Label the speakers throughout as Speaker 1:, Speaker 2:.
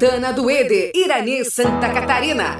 Speaker 1: Montana do Eder, Irani, Santa Catarina.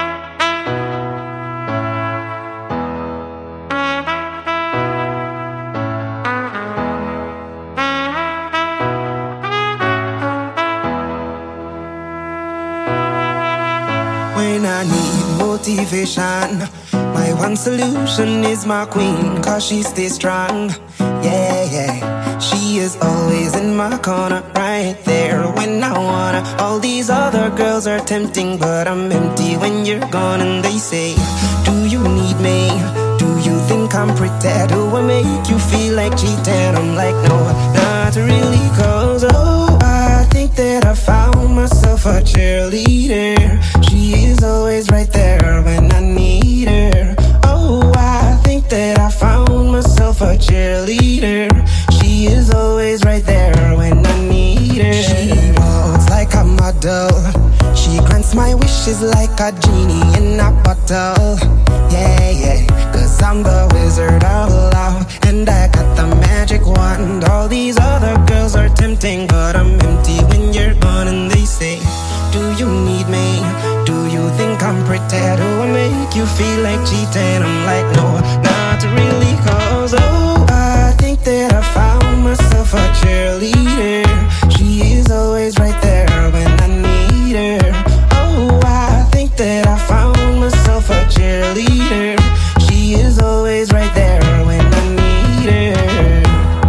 Speaker 2: When I need motivation, my one solution is my queen, cause she stays strong. Yeah, yeah, she is always in my corner, right there when I wanna. All these other girls are tempting, but I'm empty when you're gone. And they say, do you need me? Do you think I'm pretty? Do I make you feel like cheating? I'm like, no, not really, cause oh, I think that I found myself a cheerleader. She is always right there when I need her. Oh, I think that I found myself a cheerleader. She is always right there when I need her. She walks like a model. She grants my wishes like a genie in a bottle. Yeah, yeah, cause I'm the wizard of love, and I got the magic wand. All these other girls are tempting, but I'm empty when you're gone. And they say, do you need me? Do you think I'm pretty? Do I make you feel like cheating? I'm like, no, not really, cause oh, I think that I found myself a cheerleader. She is always right there when I need her. Oh, I think that I found myself a cheerleader. She is always right there when I need her.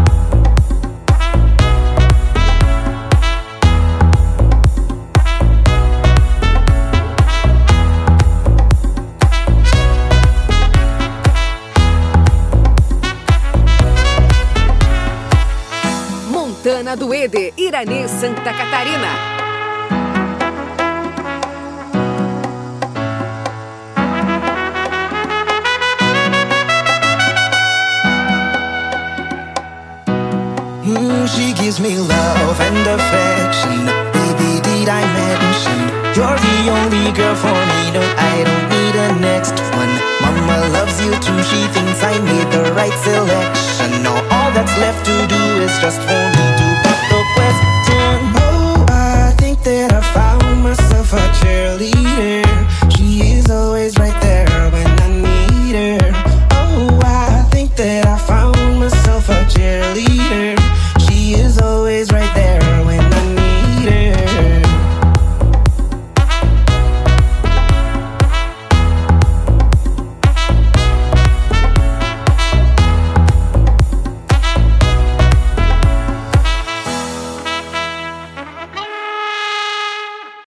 Speaker 1: Montana do Eder, Irani, Santa Catarina.
Speaker 2: She gives me love and affection. Baby, did I mention you're the only girl for me? No, I don't need a next one. Mama loves you too, she thinks I need